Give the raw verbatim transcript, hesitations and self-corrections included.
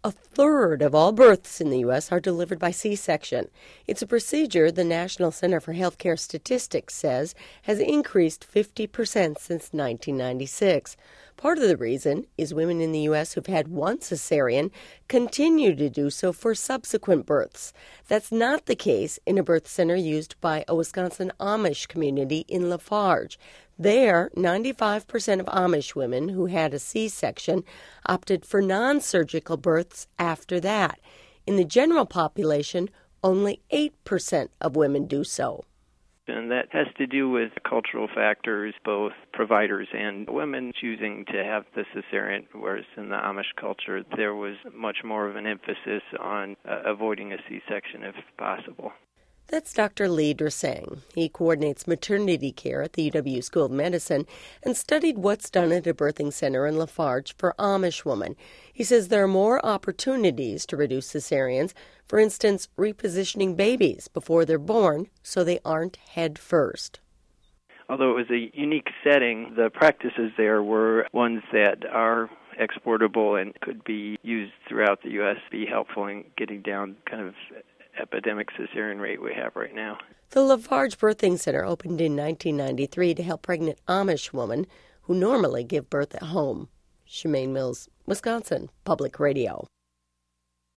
A third of all births in the U S are delivered by C-section. It's a procedure the National Center for Healthcare Statistics says has increased fifty percent since nineteen ninety-six. Part of the reason is women in the U S who've had one cesarean continue to do so for subsequent births. That's not the case in a birth center used by a Wisconsin Amish community in Lafarge. There, ninety-five percent of Amish women who had a C-section opted for non-surgical births after that. In the general population, only eight percent of women do so. And that has to do with cultural factors, both providers and women choosing to have the cesarean, whereas in the Amish culture, there was much more of an emphasis on uh, avoiding a C-section if possible. That's Doctor Lee Dresang. He coordinates maternity care at the U W School of Medicine and studied what's done at a birthing center in Lafarge for Amish women. He says there are more opportunities to reduce cesareans, for instance, repositioning babies before they're born so they aren't head first. Although it was a unique setting, the practices there were ones that are exportable and could be used throughout the U S, be helpful in getting down kind of epidemic cesarean rate we have right now. The Lafarge Birthing Center opened in nineteen ninety-three to help pregnant Amish women who normally give birth at home. Shemaine Mills, Wisconsin Public Radio.